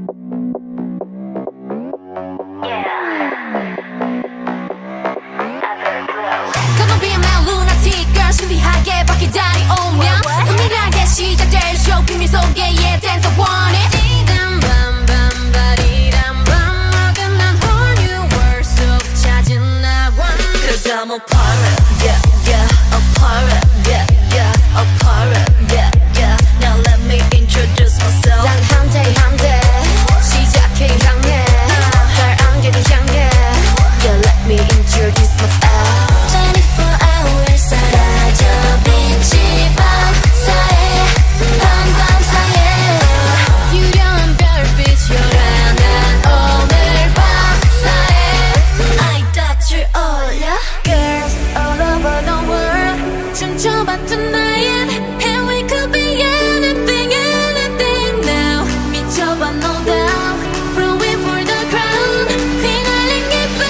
Gonna be my lunatic girl 신비하게 바퀴 다녀오면 은밀하게 시작될 쇼 비밀 속에 yeah dance I want it 이단 밤밤 바리란 밤 어긋난 whole new world 속 찾은 I want it Cause I'm a pirate, yeah, yeah, a pirate, yeah, yeah, a pirate, yeah, yeah. Now let me introduce myself. 난 한대 시작해 향해 달 안개를 향해 Yeah, let me introduce myself 24 hours 사라져 빛이 밤사이에 밤사이에 유려한 별빛 요란한 오늘 밤사이에 아이다줄 올려 Girls all over the world 춤춰봐 tonight And we could be anything, anything now 미쳐봐 no doubt Rolling for the crown 휘날린 기분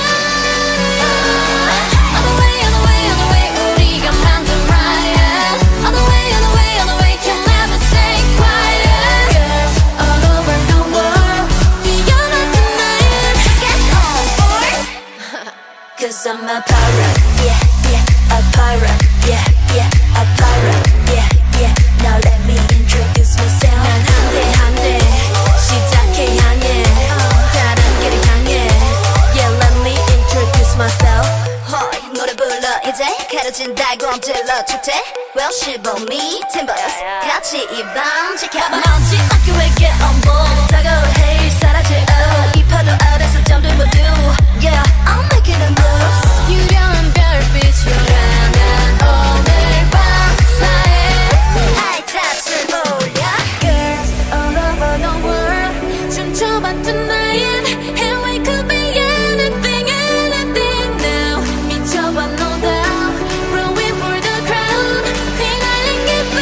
All the way, all the way, all the way 우리가 만든 riot All the way, all the way, all the way Can never stay quiet Girls all over the world 뛰어나 tonight Let's get on board Cause I'm a pirate, yeah, yeah, a pirate, yeah, yeah, a pirate, yeah, yeah. Now let me introduce myself. 난 한대 시작해 향해 달 안개를 향해 Yeah, let me introduce myself. Hi, 노래 불러 이제 가려진 달곰 질러 축제. Well, 시범이 팀버스 같이 이 밤 지켜봐. 먼지 학교에게 on board. 다가올 해일 사라질 이 파도 아래서 잠들 모두. Yeah, I'm making a moves. 유려한 별빛 요란한 오늘 밤사이에 아이다줄 올려. Girls all over the world 춤춰봐 tonight And we could be anything, anything now 미쳐봐 no doubt Rolling for the crown 휘날린 기분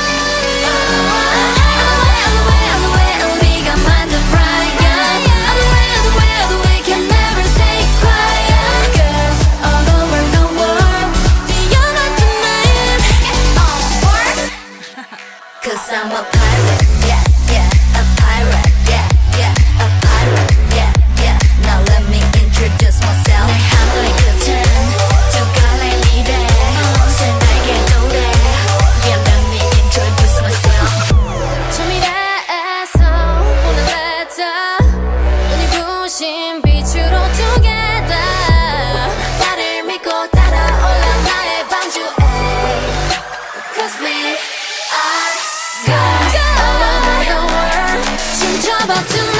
All the way, all the way, all the way 우리가 만든 riot All the way, all the way, all the way Can never stay quiet Girls all over the world 뛰어나 tonight Get on board Cause I'm a pirate, yeah, yeah, a pirate, yeah, yeah, a pirate, yeah, yeah. Now let me introduce myself. 내 하늘의 끝은 두 갈래미래 새날개 노래. Yeah, let me introduce myself. 잠이라서 보낸 letter 눈이 부신 빛으로 together 나를 믿고 따라올라 나의 방주에 Cause we are girls all over the world 춤춰봐 tonight